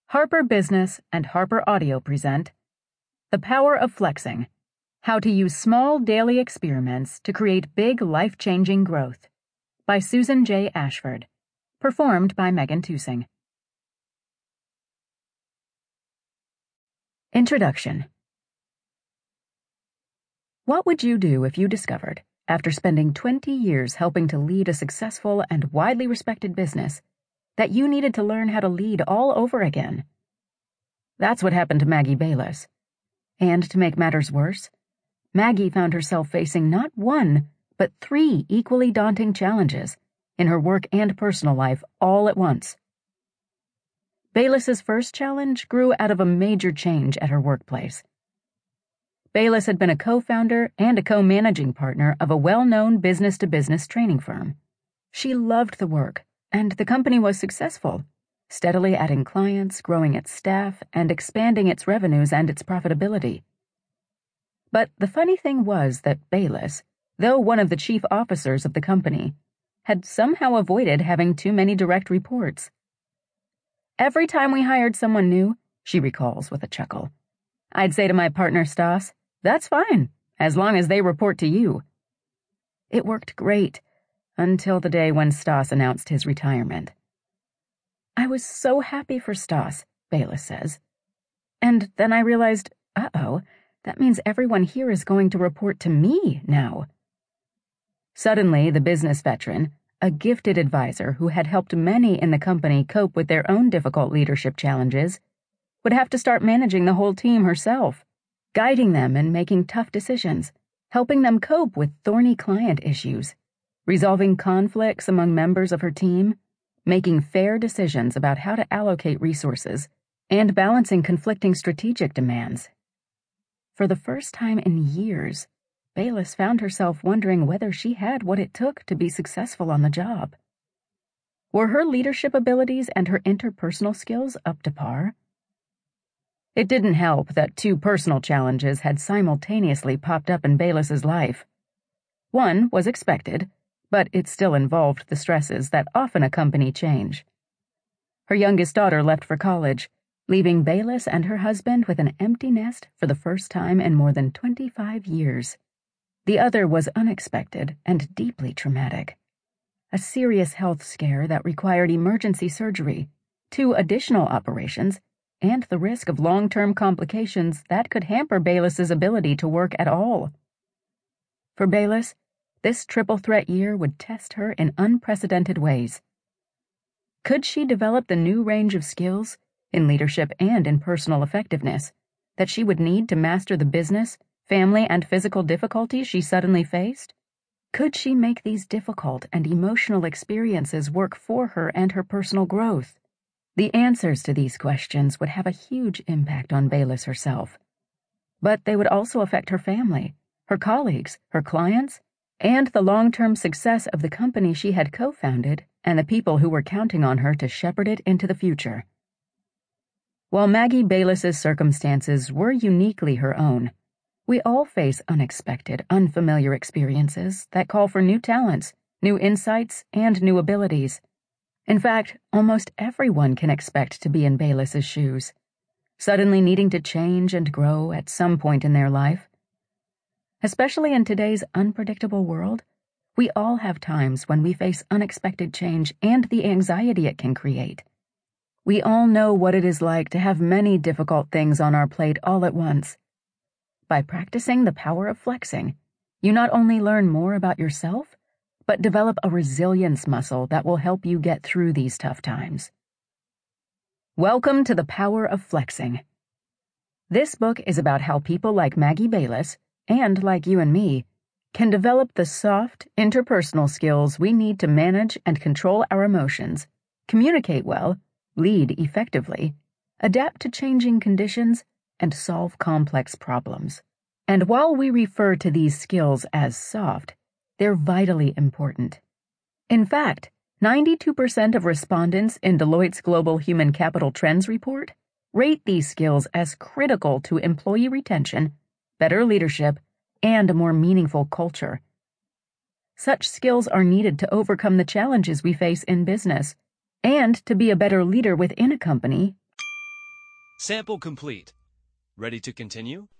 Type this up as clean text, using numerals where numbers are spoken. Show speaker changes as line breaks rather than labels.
Harper Business and Harper Audio present The Power of Flexing: How to Use Small Daily Experiments to Create Big Life-Changing Growth by Susan J. Ashford. Performed by Megan Tusing. Introduction. What would you do if you discovered, after spending 20 years helping to lead a successful and widely respected business, that you needed to learn how to lead all over again? That's what happened to Maggie Bayless. And to make matters worse, Maggie found herself facing not one, but 3 equally daunting challenges in her work and personal life all at once. Bayless's first challenge grew out of a major change at her workplace. Bayless had been a co-founder and a co-managing partner of a well-known business-to-business training firm. She loved the work, and the company was successful, steadily adding clients, growing its staff, and expanding its revenues and its profitability. But the funny thing was that Bayless, though one of the chief officers of the company, had somehow avoided having too many direct reports. Every time we hired someone new, she recalls with a chuckle, I'd say to my partner Stas, "That's fine, as long as they report to you." It worked great, until the day when Stas announced his retirement. I was so happy for Stas, Bayless says. And then I realized, that means everyone here is going to report to me now. Suddenly, the business veteran, a gifted advisor who had helped many in the company cope with their own difficult leadership challenges, would have to start managing the whole team herself, guiding them and making tough decisions, helping them cope with thorny client issues, resolving conflicts among members of her team, making fair decisions about how to allocate resources, and balancing conflicting strategic demands. For the first time in years, Bayless found herself wondering whether she had what it took to be successful on the job. Were her leadership abilities and her interpersonal skills up to par? It didn't help that 2 personal challenges had simultaneously popped up in Bayless's life. One was expected, but it still involved the stresses that often accompany change. Her youngest daughter left for college, leaving Bayless and her husband with an empty nest for the first time in more than 25 years. The other was unexpected and deeply traumatic. A serious health scare that required emergency surgery, 2 additional operations, and the risk of long-term complications that could hamper Bayless's ability to work at all. For Bayless, this triple threat year would test her in unprecedented ways. Could she develop the new range of skills, in leadership and in personal effectiveness, that she would need to master the business, family, and physical difficulties she suddenly faced? Could she make these difficult and emotional experiences work for her and her personal growth? The answers to these questions would have a huge impact on Bayless herself. But they would also affect her family, her colleagues, her clients, and the long-term success of the company she had co-founded and the people who were counting on her to shepherd it into the future. While Maggie Bayless's circumstances were uniquely her own, we all face unexpected, unfamiliar experiences that call for new talents, new insights, and new abilities. In fact, almost everyone can expect to be in Bayless's shoes, suddenly needing to change and grow at some point in their life. Especially in today's unpredictable world, we all have times when we face unexpected change and the anxiety it can create. We all know what it is like to have many difficult things on our plate all at once. By practicing the power of flexing, you not only learn more about yourself, but develop a resilience muscle that will help you get through these tough times. Welcome to the Power of Flexing. This book is about how people like Maggie Bayless, and like you and me, can develop the soft, interpersonal skills we need to manage and control our emotions, communicate well, lead effectively, adapt to changing conditions, and solve complex problems. And while we refer to these skills as soft, they're vitally important. In fact, 92% of respondents in Deloitte's Global Human Capital Trends report rate these skills as critical to employee retention, better leadership, and a more meaningful culture. Such skills are needed to overcome the challenges we face in business, and to be a better leader within a company
Sample complete. Ready to continue?